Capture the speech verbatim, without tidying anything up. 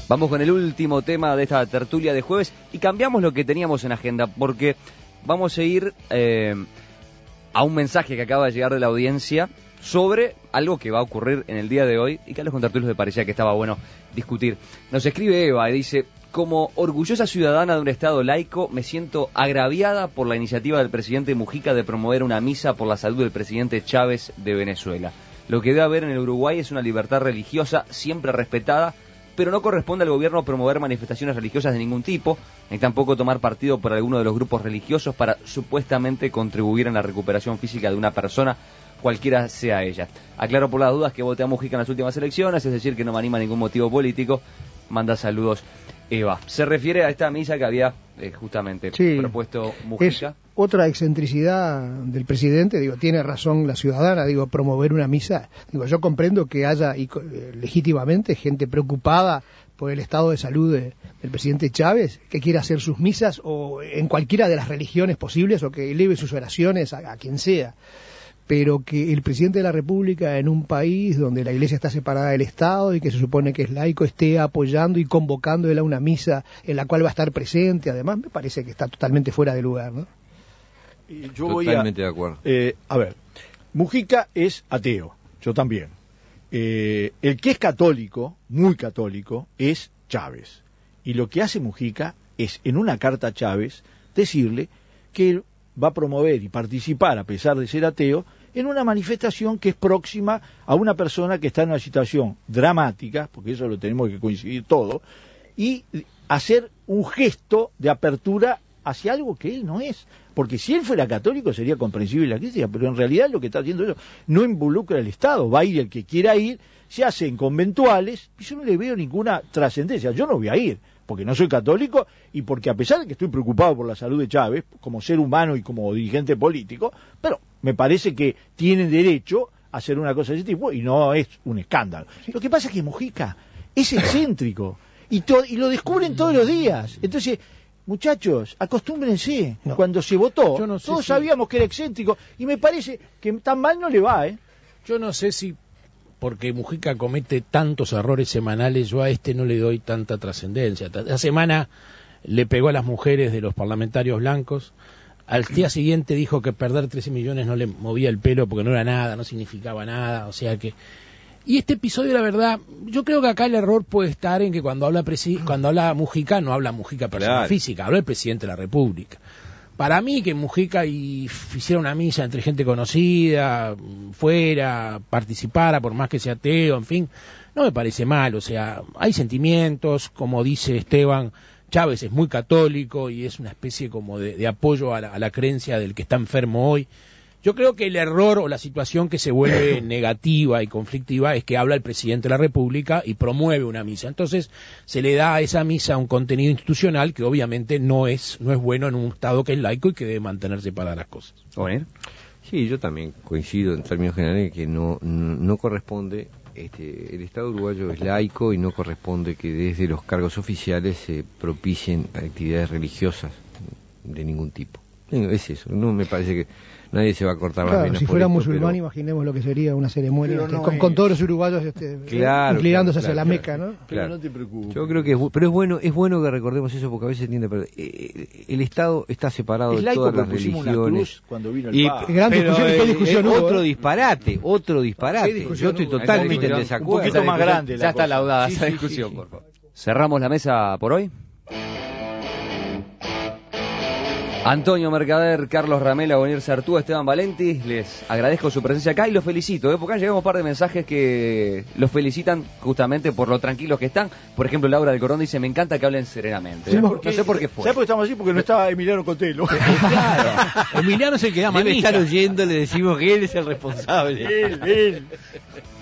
Vamos con el último tema de esta tertulia de jueves y cambiamos lo que teníamos en agenda porque vamos a ir eh, a un mensaje que acaba de llegar de la audiencia sobre algo que va a ocurrir en el día de hoy y que a los contertulios me parecía que estaba bueno discutir. Nos escribe Eva y dice: como orgullosa ciudadana de un Estado laico, me siento agraviada por la iniciativa del presidente Mujica de promover una misa por la salud del presidente Chávez de Venezuela. Lo que debe haber en el Uruguay es una libertad religiosa siempre respetada, pero no corresponde al gobierno promover manifestaciones religiosas de ningún tipo, ni tampoco tomar partido por alguno de los grupos religiosos para supuestamente contribuir en la recuperación física de una persona, cualquiera sea ella. Aclaro por las dudas que voté a Mujica en las últimas elecciones, es decir, que no me anima ningún motivo político. Manda saludos Eva. Se refiere a esta misa que había eh, justamente sí, propuesto Mujica. Es otra excentricidad del presidente, digo, tiene razón la ciudadana, digo, promover una misa. Digo, yo comprendo que haya y, eh, legítimamente gente preocupada por el estado de salud de, del presidente Chávez, que quiera hacer sus misas o en cualquiera de las religiones posibles o que eleve sus oraciones a, a quien sea. Pero que el presidente de la República en un país donde la Iglesia está separada del Estado y que se supone que es laico esté apoyando y convocando él a una misa en la cual va a estar presente, además me parece que está totalmente fuera de lugar, ¿no? Y yo Totalmente voy a, de acuerdo. Eh, a ver, Mujica es ateo, yo también. Eh, el que es católico, muy católico, es Chávez. Y lo que hace Mujica es, en una carta a Chávez, decirle que él va a promover y participar, a pesar de ser ateo, en una manifestación que es próxima a una persona que está en una situación dramática, porque eso lo tenemos que coincidir todo, y hacer un gesto de apertura hacia algo que él no es. Porque si él fuera católico sería comprensible la crítica, pero en realidad lo que está haciendo eso no involucra al Estado, va a ir el que quiera ir, se hacen conventuales, y yo no le veo ninguna trascendencia, yo no voy a ir, porque no soy católico y porque a pesar de que estoy preocupado por la salud de Chávez, como ser humano y como dirigente político, pero me parece que tienen derecho a hacer una cosa de ese tipo y no es un escándalo. Lo que pasa es que Mujica es excéntrico y, to- y lo descubren todos los días. Entonces, muchachos, acostúmbrense. No. Cuando se votó, no todos si... sabíamos que era excéntrico y me parece que tan mal no le va, ¿eh? Yo no sé si porque Mujica comete tantos errores semanales, yo a este no le doy tanta trascendencia. La semana le pegó a las mujeres de los parlamentarios blancos, al día siguiente dijo que perder trece millones no le movía el pelo porque no era nada, no significaba nada, o sea que... Y este episodio, la verdad, yo creo que acá el error puede estar en que cuando habla presi- cuando habla Mujica, no habla Mujica persona claro. física, habla el presidente de la República. Para mí que Mujica y hiciera una misa entre gente conocida, fuera, participara, por más que sea ateo, en fin, no me parece mal. O sea, hay sentimientos, como dice Esteban, Chávez es muy católico y es una especie como de, de apoyo a la, a la creencia del que está enfermo hoy. Yo creo que el error o la situación que se vuelve negativa y conflictiva es que habla el presidente de la República y promueve una misa. Entonces se le da a esa misa un contenido institucional que obviamente no es no es bueno en un Estado que es laico y que debe mantener separadas las cosas. ¿Oye? Sí, yo también coincido en términos generales que no, no, no corresponde, este, el Estado uruguayo es laico y no corresponde que desde los cargos oficiales se propicien actividades religiosas de ningún tipo. Es eso, no me parece que nadie se va a cortar claro, las venas. Si fuera esto, musulmán, pero... imaginemos lo que sería una ceremonia este, no con, es... con todos los uruguayos este, claro, inclinándose claro, hacia claro, la claro, Meca, ¿no? Claro. Pero no te preocupes. Yo creo que es, pero es bueno, es bueno que recordemos eso porque a veces se entiende, pero eh, el Estado está separado es de todas las religiones. Cuando vino el y, Papa. Gran pero discusión, eh, discusión eh, hubo, otro ¿eh? disparate, otro disparate. Yo estoy totalmente en desacuerdo. Un poquito más grande. Ya está laudada sí, esa sí, discusión, sí, por favor. Cerramos la mesa por hoy. Antonio Mercader, Carlos Ramela, Bonir Sartúa, Esteban Valenti, les agradezco su presencia acá y los felicito, ¿eh? porque han llegado un par de mensajes que los felicitan justamente por lo tranquilos que están. Por ejemplo, Laura del Corón dice: me encanta que hablen serenamente. ¿eh? No sé por qué fue. ¿Sabes por qué estamos así? Porque no estaba Emiliano Cotelo. Claro, Emiliano es el que da manija. Debe estar oyendo, le decimos que él es el responsable. Él, él.